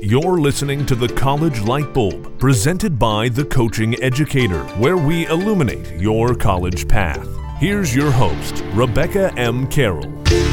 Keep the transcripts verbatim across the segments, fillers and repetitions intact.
You're listening to The College Light Bulb, presented by The Coaching Educator, where we illuminate your college path. Here's your host, Rebecca M. Carroll.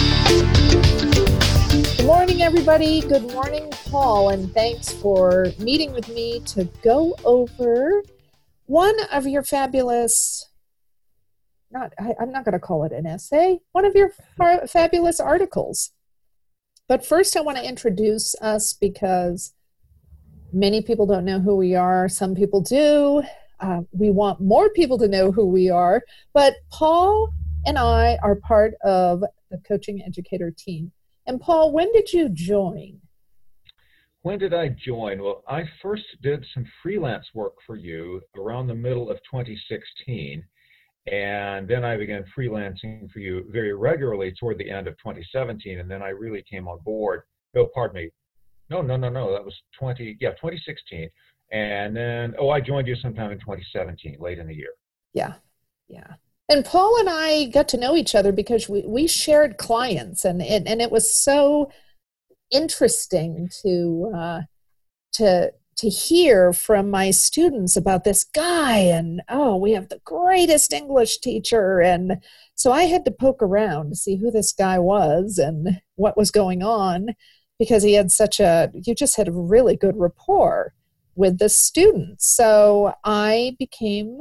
Good morning, everybody. Good morning, Paul, and thanks for meeting with me to go over one of your fabulous, not, I, I'm not going to call it an essay, one of your fa- fabulous articles. But first, I want to introduce us because many people don't know who we are. Some people do. Uh, we want more people to know who we are. But Paul and I are part of the Coaching Educator team. And Paul, when did you join? When did I join? Well, I first did some freelance work for you around the middle of twenty sixteen. And then I began freelancing for you very regularly toward the end of twenty seventeen, and then I really came on board. Oh, pardon me. No, no, no, no. That was twenty, yeah, twenty sixteen. And then, oh, I joined you sometime in twenty seventeen, late in the year. Yeah, yeah. And Paul and I got to know each other because we, we shared clients, and, and, and it was so interesting to uh, to to hear from my students about this guy, and oh, we have the greatest English teacher. And so I had to poke around to see who this guy was and what was going on, because he had such a, you just had a really good rapport with the students. So I became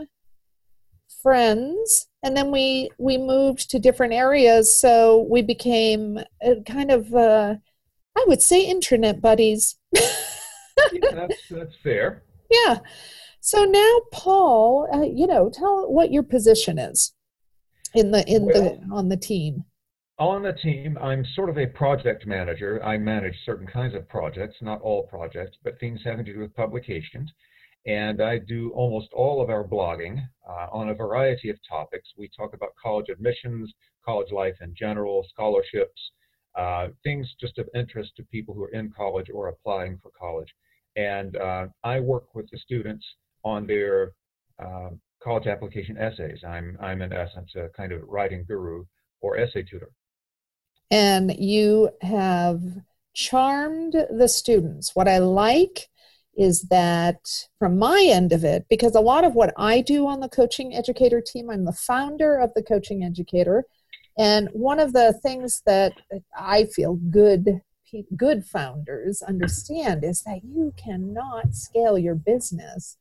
friends, and then we, we moved to different areas. So we became a kind of, uh, I would say, internet buddies. Yeah, that's, that's fair. Yeah. So now, Paul, uh, you know, tell what your position is in the in well, the on the team. On the team, I'm sort of a project manager. I manage certain kinds of projects, not all projects, but things having to do with publications. And I do almost all of our blogging uh, on a variety of topics. We talk about college admissions, college life in general, scholarships, uh, things just of interest to people who are in college or applying for college. And uh, I work with the students on their uh, college application essays. I'm, I'm in essence a kind of writing guru or essay tutor. And you have charmed the students. What I like is that from my end of it, because a lot of what I do on the Coaching Educator team, I'm the founder of the Coaching Educator. And one of the things that I feel good good founders understand is that you cannot scale your business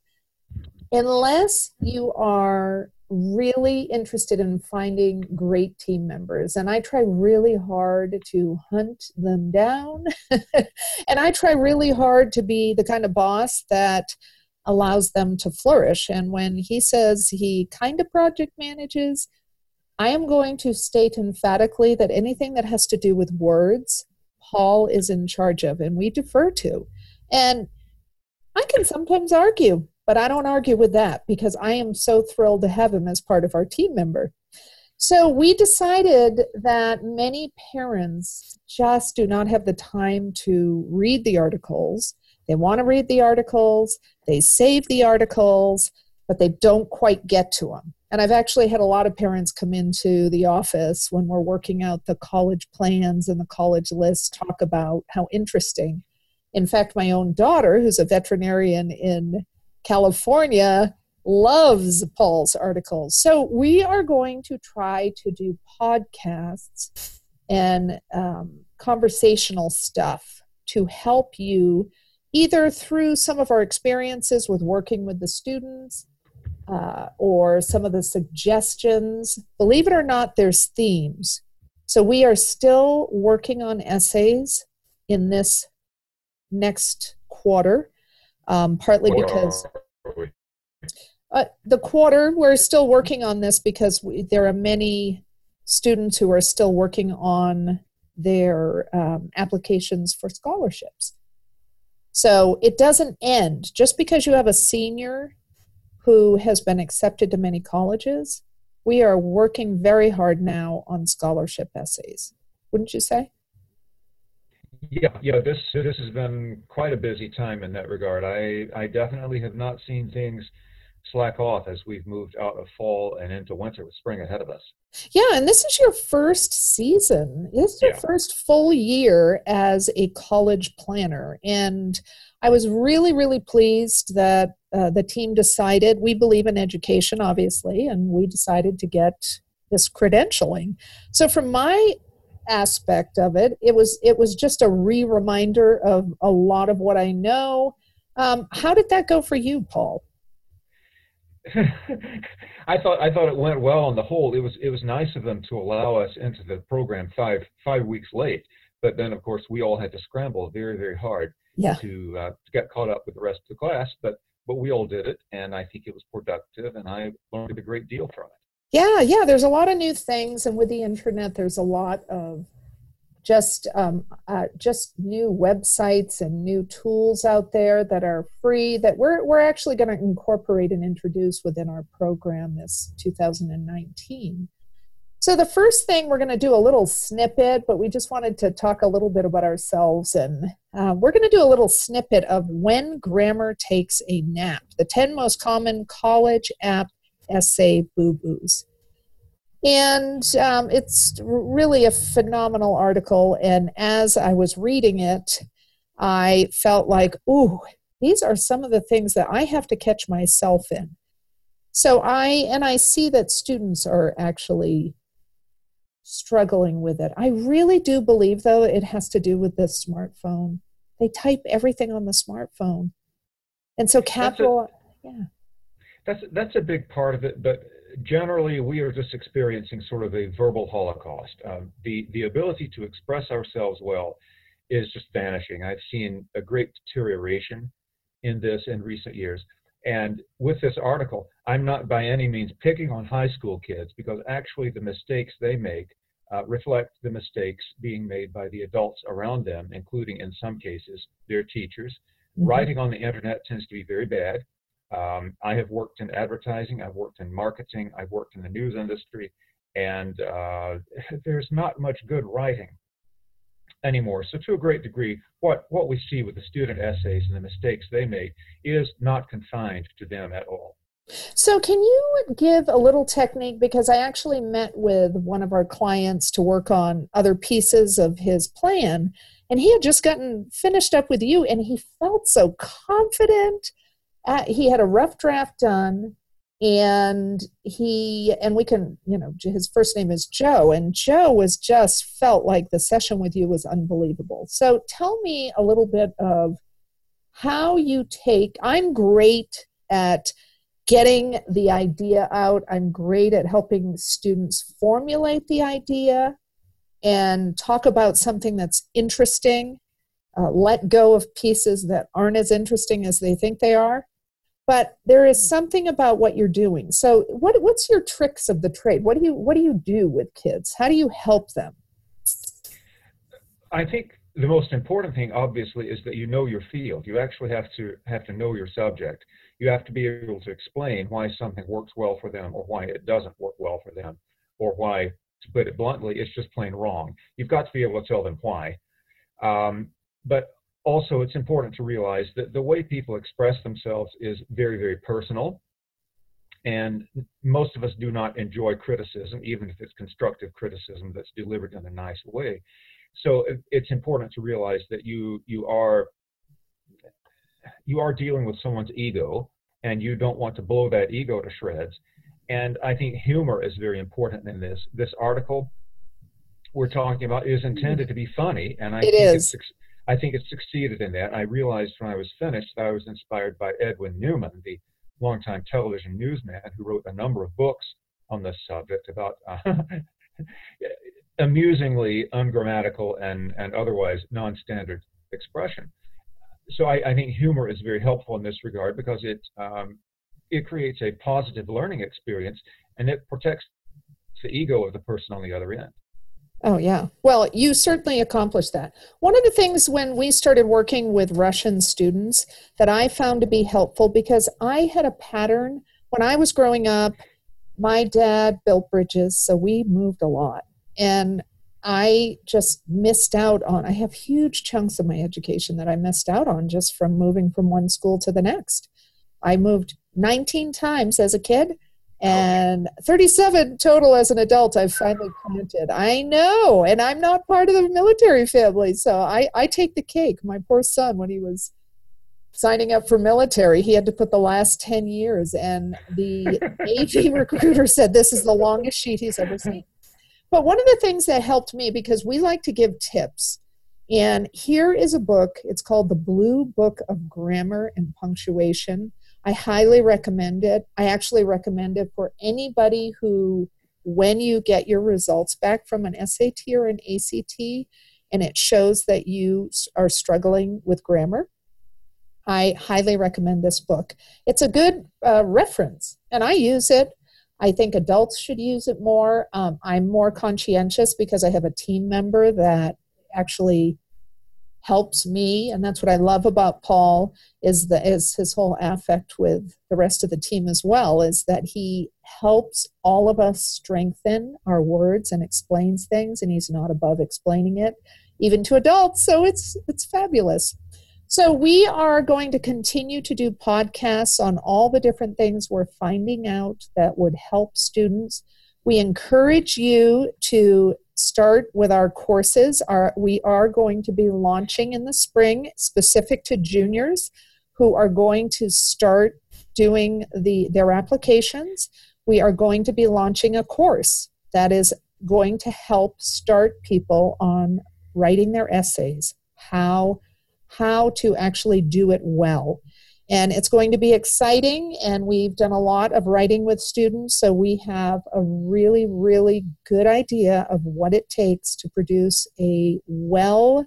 unless you are really interested in finding great team members. And I try really hard to hunt them down. And I try really hard to be the kind of boss that allows them to flourish. And when he says he kind of project manages, I am going to state emphatically that anything that has to do with words, Paul is in charge of, and we defer to. And I can sometimes argue, but I don't argue with that because I am so thrilled to have him as part of our team member. So we decided that many parents just do not have the time to read the articles. They want to read the articles, they save the articles, but they don't quite get to them. And I've actually had a lot of parents come into the office when we're working out the college plans and the college list, talk about how interesting. In fact, my own daughter, who's a veterinarian in California, loves Paul's articles. So we are going to try to do podcasts and um, conversational stuff to help you either through some of our experiences with working with the students, Uh, or some of the suggestions. Believe it or not, there's themes. So we are still working on essays in this next quarter, um, partly because uh, the quarter, we're still working on this because we, there are many students who are still working on their um, applications for scholarships. So it doesn't end. Just because you have a senior who has been accepted to many colleges, we are working very hard now on scholarship essays. Wouldn't you say? Yeah, yeah. This this has been quite a busy time in that regard. I I definitely have not seen things slack off as we've moved out of fall and into winter with spring ahead of us. Yeah, and this is your first season. This is your Yeah. first full year as a college planner. And I was really, really pleased that uh, the team decided, we believe in education, obviously, and we decided to get this credentialing. So from my aspect of it, it was it was just a re-reminder of a lot of what I know. Um, how did that go for you, Paul? I thought I thought it went well on the whole. It was it was nice of them to allow us into the program five five weeks late, but then of course we all had to scramble very very hard Yeah. to, uh, to get caught up with the rest of the class. But but we all did it, and I think it was productive, and I learned a great deal from it. Yeah, yeah, there's a lot of new things, and with the internet, there's a lot of just um, uh, just new websites and new tools out there that are free that we're we're actually going to incorporate and introduce within our program this two thousand nineteen. So the first thing, we're going to do a little snippet, but we just wanted to talk a little bit about ourselves, and uh, we're going to do a little snippet of when grammar takes a nap, the ten most common college app essay boo-boos. And um, it's really a phenomenal article. And as I was reading it, I felt like, ooh, these are some of the things that I have to catch myself in. So I, and I see that students are actually struggling with it. I really do believe, though, it has to do with the smartphone. They type everything on the smartphone. And so capital, yeah. That's that's a big part of it, but generally we are just experiencing sort of a verbal holocaust. Um, the the ability to express ourselves well is just vanishing. I've seen a great deterioration in this in recent years. And with this article, I'm not by any means picking on high school kids, because actually the mistakes they make uh, reflect the mistakes being made by the adults around them, including in some cases their teachers. Mm-hmm. Writing on the internet tends to be very bad. Um, I have worked in advertising, I've worked in marketing, I've worked in the news industry, and uh, there's not much good writing anymore. So to a great degree, what, what we see with the student essays and the mistakes they make is not confined to them at all. So can you give a little technique, because I actually met with one of our clients to work on other pieces of his plan, and he had just gotten finished up with you, and he felt so confident. Uh, he had a rough draft done, and he, and we can, you know, his first name is Joe, and Joe was just felt like the session with you was unbelievable. So tell me a little bit of how you take, I'm great at getting the idea out. I'm great at helping students formulate the idea and talk about something that's interesting, uh, let go of pieces that aren't as interesting as they think they are. But there is something about what you're doing. So what, what's your tricks of the trade? What do you, what do you do with kids? How do you help them? I think the most important thing, obviously, is that you know your field. You actually have to have to know your subject. You have to be able to explain why something works well for them or why it doesn't work well for them, or why, to put it bluntly, it's just plain wrong. You've got to be able to tell them why. Um, but also, it's important to realize that the way people express themselves is very, very personal. And most of us do not enjoy criticism, even if it's constructive criticism that's delivered in a nice way. So it's important to realize that you you are you are dealing with someone's ego, and you don't want to blow that ego to shreds. And I think humor is very important in this. This article we're talking about is intended to be funny, and I it think is. it's I think it succeeded in that. I realized when I was finished that I was inspired by Edwin Newman, the longtime television newsman who wrote a number of books on this subject about uh, amusingly ungrammatical and, and otherwise non-standard expression. So I, I think humor is very helpful in this regard, because it, um, it creates a positive learning experience, and it protects the ego of the person on the other end. Oh, yeah. Well, you certainly accomplished that. One of the things when we started working with Russian students that I found to be helpful, because I had a pattern when I was growing up, my dad built bridges, so we moved a lot. And I just missed out on, I have huge chunks of my education that I missed out on just from moving from one school to the next. I moved nineteen times as a kid and thirty-seven total as an adult. I've finally counted. I know, and I'm not part of the military family, so I, I take the cake. My poor son, when he was signing up for military, he had to put the last ten years, and the Navy recruiter said this is the longest sheet he's ever seen. But one of the things that helped me, because we like to give tips, and here is a book. It's called The Blue Book of Grammar and Punctuation. I highly recommend it. I actually recommend it for anybody who, when you get your results back from an S A T or an A C T, and it shows that you are struggling with grammar, I highly recommend this book. It's a good uh, reference, and I use it. I think adults should use it more. Um, I'm more conscientious because I have a team member that actually helps me, and that's what I love about Paul, is the is his whole affect with the rest of the team as well, is that he helps all of us strengthen our words and explains things, and he's not above explaining it, even to adults, so it's it's fabulous. So we are going to continue to do podcasts on all the different things we're finding out that would help students. We encourage you to start with our courses. Our, we are going to be launching in the spring, specific to juniors who are going to start doing the their applications. We are going to be launching a course that is going to help start people on writing their essays, how how to actually do it well. And it's going to be exciting, and we've done a lot of writing with students, so we have a really, really good idea of what it takes to produce a well,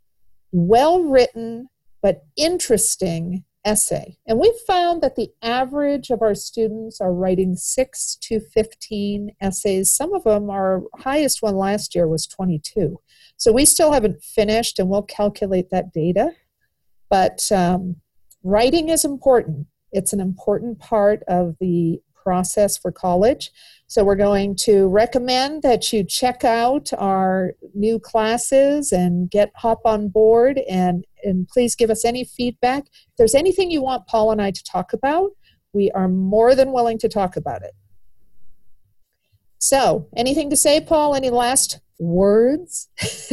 well-written but interesting essay. And we've found that the average of our students are writing six to fifteen essays. Some of them, our highest one last year was twenty-two. So we still haven't finished, and we'll calculate that data. But um, writing is important. It's an important part of the process for college. So we're going to recommend that you check out our new classes and get hop on board, and, and please give us any feedback. If there's anything you want Paul and I to talk about, we are more than willing to talk about it. So, anything to say, Paul? Any last words?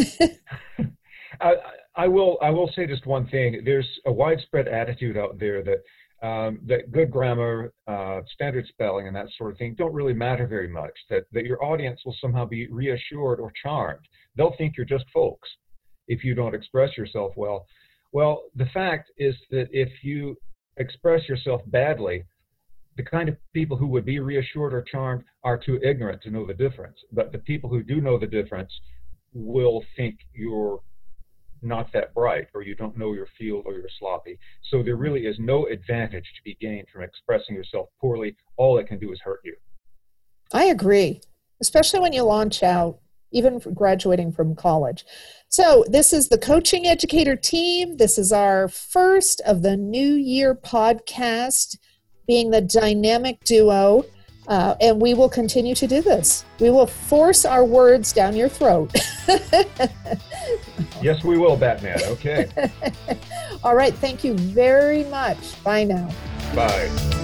I, I will. I will say just one thing. There's a widespread attitude out there that um, that good grammar, uh, standard spelling, and that sort of thing don't really matter very much. That that your audience will somehow be reassured or charmed. They'll think you're just folks if you don't express yourself well. Well, the fact is that if you express yourself badly, the kind of people who would be reassured or charmed are too ignorant to know the difference. But the people who do know the difference will think you're not that bright, or you don't know your field, or you're sloppy. So there really is no advantage to be gained from expressing yourself poorly. All it can do is hurt you. I agree, especially when you launch out, even for graduating from college. So this is the Coaching Educator team. This is our first of the New Year podcast, being the dynamic duo, uh, and we will continue to do this. We will force our words down your throat. Yes, we will, Batman. Okay. All right. Thank you very much. Bye now. Bye.